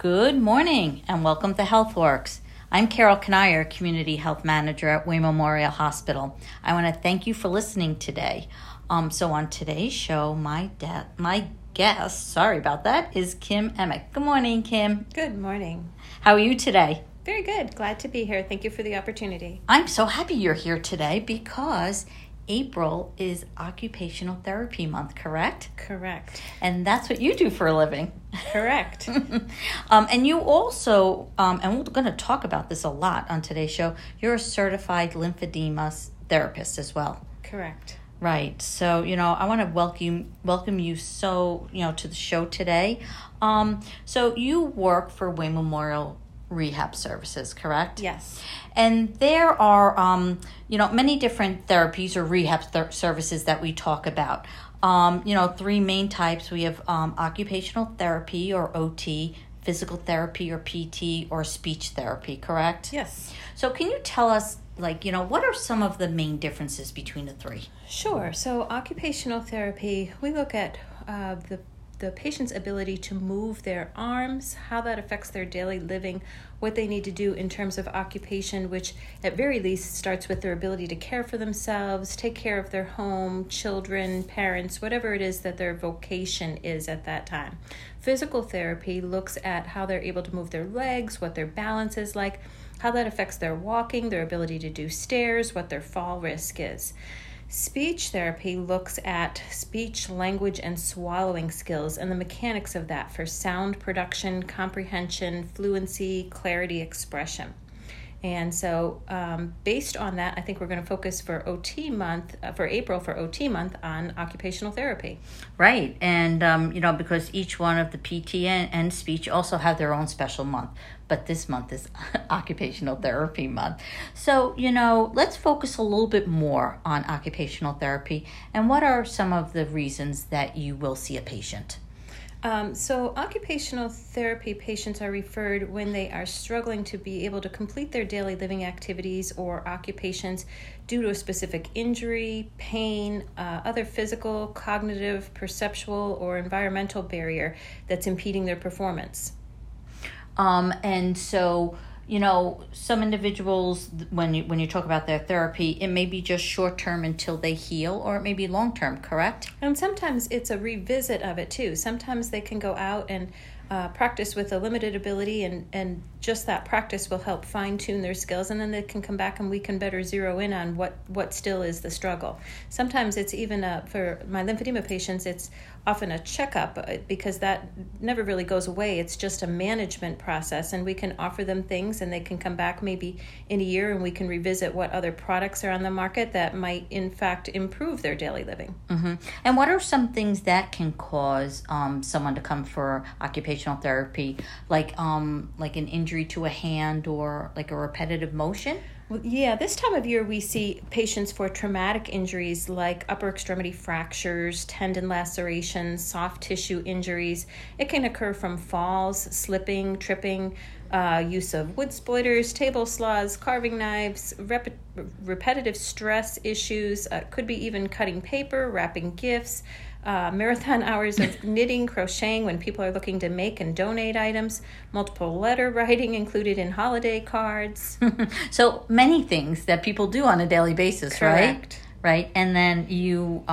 Good morning and welcome to HealthWorks. I'm Carol Kanier, Community Health Manager at Wayne Memorial Hospital. I want to thank you for listening today. So on today's show, my guest, sorry about that, is Kim Emick. Good morning, Kim. Good morning. How are you today? Very good. Glad to be here. Thank you for the opportunity. I'm so happy you're here today because April is Occupational Therapy Month, correct? Correct. And that's what you do for a living. Correct. And you also, and we're going to talk about this a lot on today's show, you're a certified lymphedema therapist as well. Correct. Right. So, I want to welcome you to the show today. So you work for Wayne Memorial Rehab Services, correct? Yes. And there are, many different therapies or rehab services that we talk about. Three main types. We have occupational therapy or OT, physical therapy or PT, or speech therapy, correct? Yes. So can you tell us, what are some of the main differences between the three? Sure. So occupational therapy, we look at the patient's ability to move their arms, how that affects their daily living, what they need to do in terms of occupation, which at very least starts with their ability to care for themselves, take care of their home, children, parents, whatever it is that their vocation is at that time. Physical therapy looks at how they're able to move their legs, what their balance is like, how that affects their walking, their ability to do stairs, what their fall risk is. Speech therapy looks at speech, language, and swallowing skills and the mechanics of that for sound production, comprehension, fluency, clarity, expression. And so based on that, I think we're going to focus for OT month, for April for OT month on occupational therapy. Right. And, because each one of the PT and speech also have their own special month. But this month is Occupational Therapy Month. So, let's focus a little bit more on occupational therapy. And what are some of the reasons that you will see a patient? So occupational therapy patients are referred when they are struggling to be able to complete their daily living activities or occupations due to a specific injury, pain, other physical, cognitive, perceptual, or environmental barrier that's impeding their performance. And so, some individuals, when you talk about their therapy, it may be just short-term until they heal, or it may be long-term, correct? And sometimes it's a revisit of it, too. Sometimes they can go out and practice with a limited ability, and just that practice will help fine-tune their skills, and then they can come back and we can better zero in on what still is the struggle. Sometimes it's even, for my lymphedema patients, it's often a checkup because that never really goes away. It's just a management process, and we can offer them things and they can come back maybe in a year and we can revisit what other products are on the market that might in fact improve their daily living. Mm-hmm. And what are some things that can cause someone to come for occupational therapy, like an injury to a hand or like a repetitive motion? Well, yeah, this time of year we see patients for traumatic injuries like upper extremity fractures, tendon lacerations, soft tissue injuries. It can occur from falls, slipping, tripping, use of wood splitters, table saws, carving knives, repetitive stress issues, could be even cutting paper, wrapping gifts, marathon hours of knitting, crocheting when people are looking to make and donate items, multiple letter writing included in holiday cards. So many things that people do on a daily basis, Correct. Right? And then you,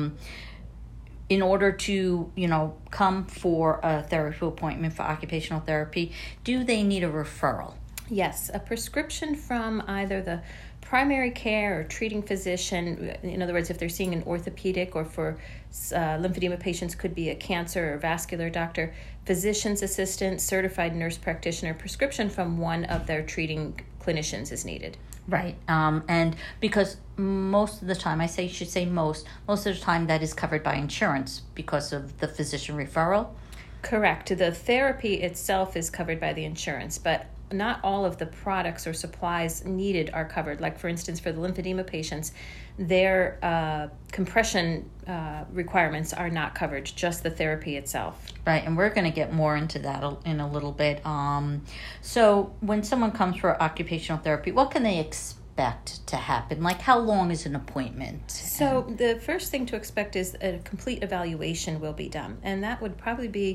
in order to, come for a therapy appointment for occupational therapy, do they need a referral? Yes, a prescription from either the primary care or treating physician. In other words, if they're seeing an orthopedic, or for lymphedema patients could be a cancer or vascular doctor, physician's assistant, certified nurse practitioner, prescription from one of their treating clinicians is needed. Right. And because most of the time, most of the time that is covered by insurance because of the physician referral? Correct. The therapy itself is covered by the insurance, but not all of the products or supplies needed are covered. Like, for instance, for the lymphedema patients, their compression requirements are not covered, just the therapy itself. Right, and we're going to get more into that in a little bit. So when someone comes for occupational therapy, what can they expect to happen? Like, how long is an appointment? So the first thing to expect is a complete evaluation will be done, and that would probably be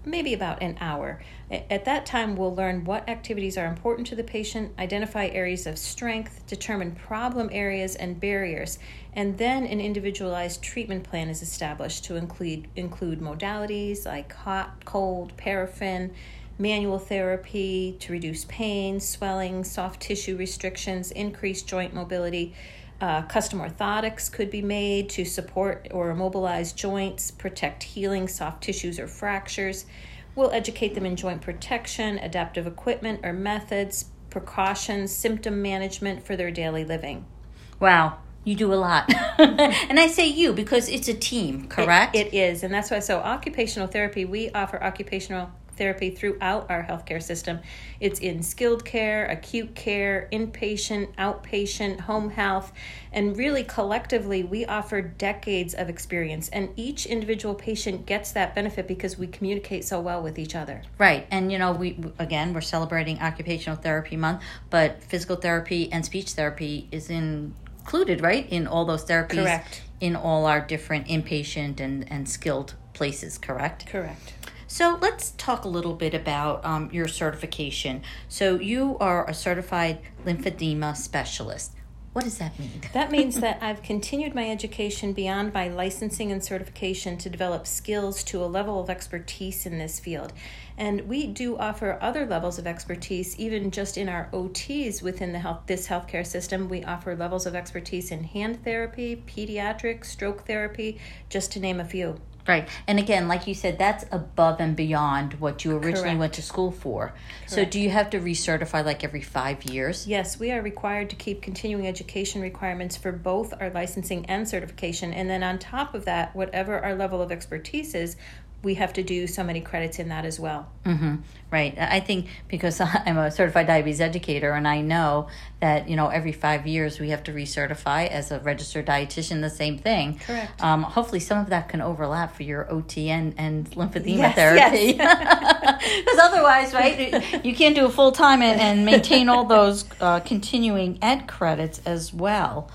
maybe about an hour. At that time, we'll learn what activities are important to the patient, identify areas of strength, determine problem areas and barriers, and then an individualized treatment plan is established to include modalities like hot, cold, paraffin, manual therapy to reduce pain, swelling, soft tissue restrictions, increase joint mobility. Custom orthotics could be made to support or immobilize joints, protect healing soft tissues or fractures. We'll educate them in joint protection, adaptive equipment or methods, precautions, symptom management for their daily living. Wow, you do a lot. And I say you because it's a team, correct? It is, and that's why. So occupational therapy, we offer occupational therapy throughout our healthcare system. It's in skilled care, acute care, inpatient, outpatient, home health, and really collectively we offer decades of experience, and each individual patient gets that benefit because we communicate so well with each other. Right. And we're celebrating Occupational Therapy Month, but physical therapy and speech therapy is included, right, in all those therapies. Correct. In all our different inpatient and skilled places, correct? Correct. So let's talk a little bit about your certification. So you are a certified lymphedema specialist. What does that mean? That means that I've continued my education beyond my licensing and certification to develop skills to a level of expertise in this field. And we do offer other levels of expertise, even just in our OTs within this healthcare system. We offer levels of expertise in hand therapy, pediatrics, stroke therapy, just to name a few. Right. And again, like you said, that's above and beyond what you originally Correct. went to school for. Correct. So do you have to recertify like every 5 years? Yes, we are required to keep continuing education requirements for both our licensing and certification. And then on top of that, whatever our level of expertise is, we have to do so many credits in that as well. Mm-hmm. Right. I think because I'm a certified diabetes educator and I know that, every 5 years we have to recertify as a registered dietitian, the same thing. Correct. Hopefully some of that can overlap for your OT and lymphedema Yes, therapy. yes. Because otherwise, right, you can't do it full time and maintain all those continuing ed credits as well.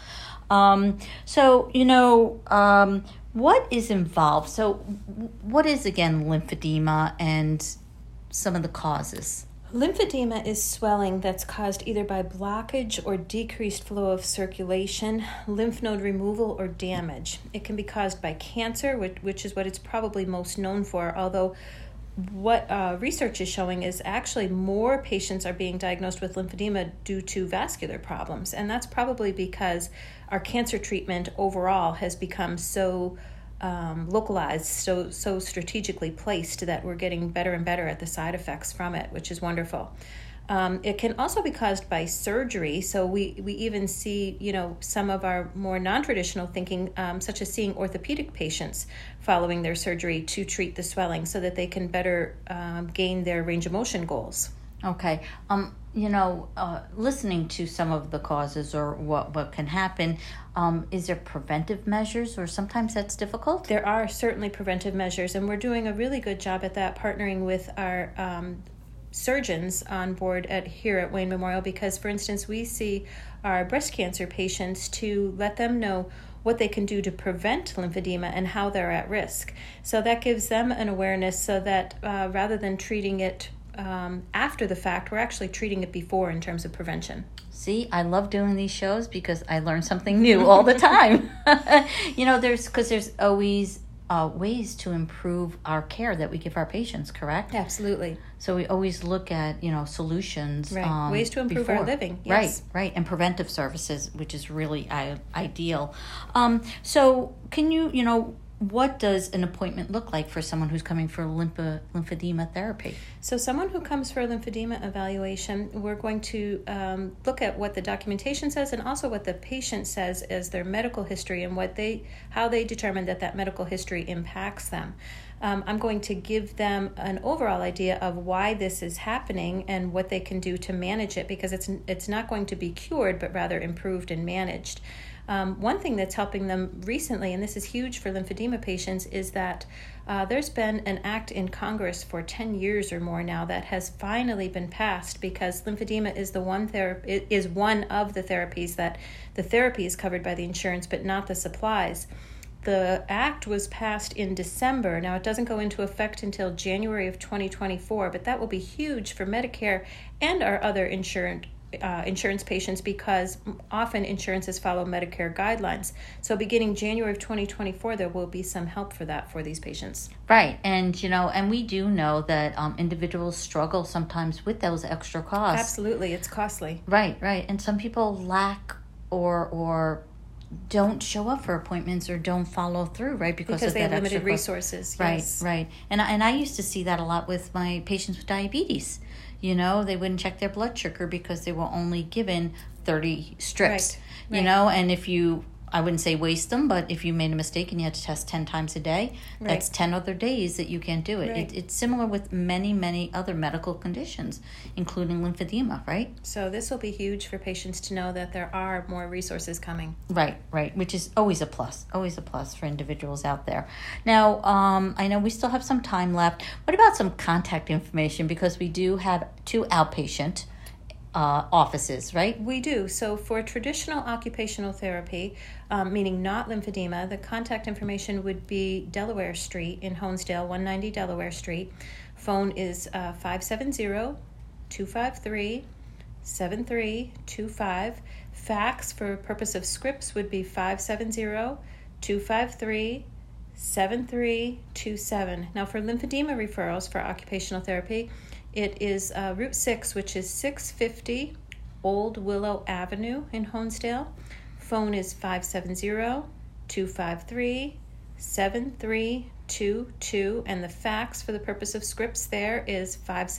What is involved? So what is, again, lymphedema and some of the causes? Lymphedema is swelling that's caused either by blockage or decreased flow of circulation, lymph node removal, or damage. It can be caused by cancer, which is what it's probably most known for, although what research is showing is actually more patients are being diagnosed with lymphedema due to vascular problems. And that's probably because our cancer treatment overall has become so localized, so strategically placed that we're getting better and better at the side effects from it, which is wonderful. It can also be caused by surgery. So we even see, some of our more non-traditional thinking, such as seeing orthopedic patients following their surgery to treat the swelling so that they can better gain their range of motion goals. Okay. Listening to some of the causes or what can happen, is there preventive measures, or sometimes that's difficult? There are certainly preventive measures, and we're doing a really good job at that, partnering with our surgeons on board here at Wayne Memorial, because, for instance, we see our breast cancer patients to let them know what they can do to prevent lymphedema and how they're at risk. So that gives them an awareness so that rather than treating it after the fact, we're actually treating it before in terms of prevention. See, I love doing these shows because I learn something new all the time. There's always ways to improve our care that we give our patients, correct? Absolutely. So we always look at, solutions. Right. Ways to improve our living. Yes. Right. And preventive services, which is really ideal. So can you, what does an appointment look like for someone who's coming for lymphedema therapy? So someone who comes for a lymphedema evaluation, we're going to look at what the documentation says and also what the patient says as their medical history and how they determine that medical history impacts them. I'm going to give them an overall idea of why this is happening and what they can do to manage it, because it's not going to be cured, but rather improved and managed. One thing that's helping them recently, and this is huge for lymphedema patients, is that there's been an act in Congress for 10 years or more now that has finally been passed, because lymphedema is one of the therapies that the therapy is covered by the insurance, but not the supplies. The act was passed in December. Now, it doesn't go into effect until January of 2024, but that will be huge for Medicare and our other insurance patients, because often insurances follow Medicare guidelines. So beginning January of 2024, there will be some help for that for these patients. Right. And, and we do know that individuals struggle sometimes with those extra costs. Absolutely. It's costly. Right. And some people lack or don't show up for appointments or don't follow through, right? Because they of that have limited extra resources. Yes. Right. And I used to see that a lot with my patients with diabetes. They wouldn't check their blood sugar because they were only given 30 strips, right. And if I wouldn't say waste them, but if you made a mistake and you had to test 10 times a day, that's 10 other days that you can't do it. Right. It's similar with many, many other medical conditions, including lymphedema, right? So this will be huge for patients to know that there are more resources coming. Right, which is always a plus for individuals out there. Now, I know we still have some time left. What about some contact information? Because we do have 2 outpatient offices, right? We do. So for traditional occupational therapy, meaning not lymphedema, the contact information would be Delaware Street in Honesdale, 190 Delaware Street. Phone is 570-253-7325. Fax for purpose of scripts would be 570-253-7327. Now for lymphedema referrals for occupational therapy, it is Route 6, which is 650 Old Willow Avenue in Honesdale. Phone is 570-253-7322, and the fax for the purpose of scripts there is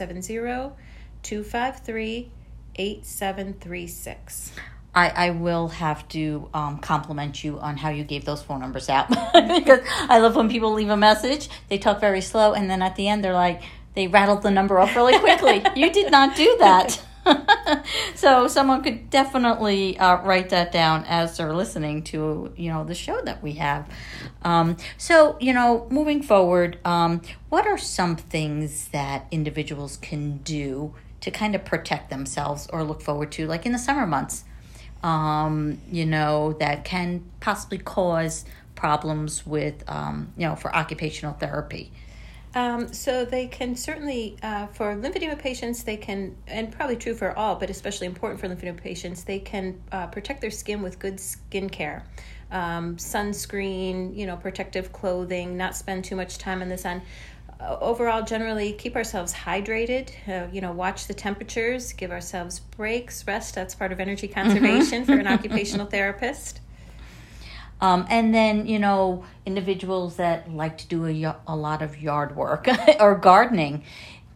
570-253-8736. I will have to compliment you on how you gave those phone numbers out because I love when people leave a message. They talk very slow, and then at the end they're like, they rattled the number off really quickly. You did not do that. So someone could definitely write that down as they're listening to, the show that we have. So, moving forward, what are some things that individuals can do to kind of protect themselves or look forward to, like in the summer months, that can possibly cause problems with, for occupational therapy? So they can certainly, for lymphedema patients, they can, and probably true for all, but especially important for lymphedema patients, they can protect their skin with good skin care. Sunscreen, protective clothing, not spend too much time in the sun. Overall, generally keep ourselves hydrated, watch the temperatures, give ourselves breaks, rest. That's part of energy conservation for an occupational therapist. And then, individuals that like to do a lot of yard work or gardening,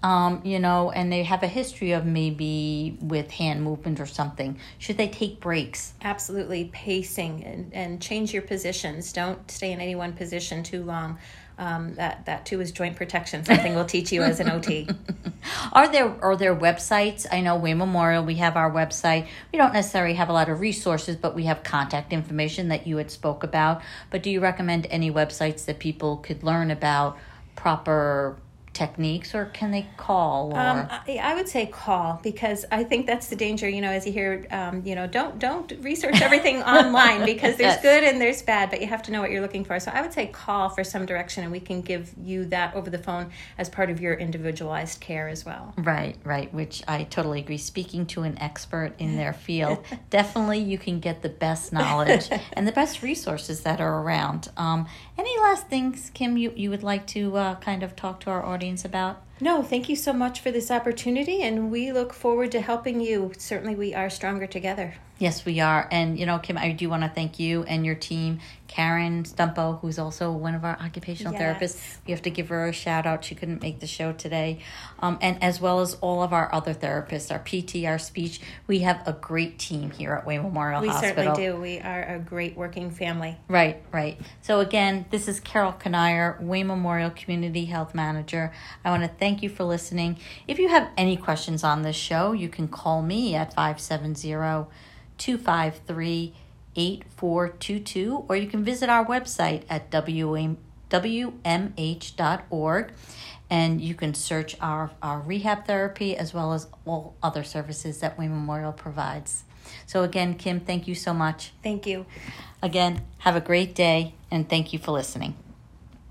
and they have a history of maybe with hand movement or something. Should they take breaks? Absolutely. Pacing and change your positions. Don't stay in any one position too long. That too is joint protection, something we'll teach you as an OT. Are there websites? I know Wayne Memorial, we have our website. We don't necessarily have a lot of resources, but we have contact information that you had spoke about. But do you recommend any websites that people could learn about proper techniques, or can they call? Or I would say call, because I think that's the danger, as you hear, don't research everything online, because there's Yes. good and there's bad, but you have to know what you're looking for. So I would say call for some direction, and we can give you that over the phone as part of your individualized care as well. Right, which I totally agree. Speaking to an expert in their field, definitely you can get the best knowledge and the best resources that are around. Any last things, Kim, you would like to kind of talk to our audience about? No, thank you so much for this opportunity, and we look forward to helping you. Certainly, we are stronger together. Yes, we are. And, Kim, I do want to thank you and your team, Karen Stumpo, who's also one of our occupational therapists. We have to give her a shout out. She couldn't make the show today. And as well as all of our other therapists, our PT, our speech. We have a great team here at Wayne Memorial Hospital. We certainly do. We are a great working family. Right. So again, this is Carol Kanier, Wayne Memorial Community Health Manager. I want to thank you for listening. If you have any questions on this show, you can call me at 570-253-8422, or you can visit our website at wmh.org, and you can search our rehab therapy as well as all other services that Wayne Memorial provides. So again, Kim, thank you so much. Thank you. Again, have a great day, and thank you for listening.